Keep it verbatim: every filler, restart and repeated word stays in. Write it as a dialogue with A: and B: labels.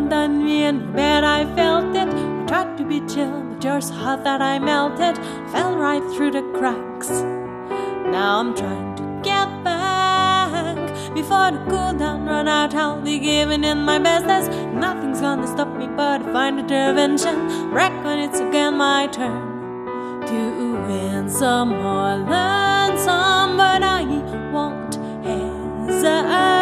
A: warmth on me and you bet I felt it. I tried to be chill, but you're so hot that I melted. Fell right through the cracks. Now I'm trying to get back. Before the cool down run out, I'll be giving in my best. There's nothing's gonna stop me but divine intervention. Reckon it's again my turn to win some or learn some, but I won't hesitate.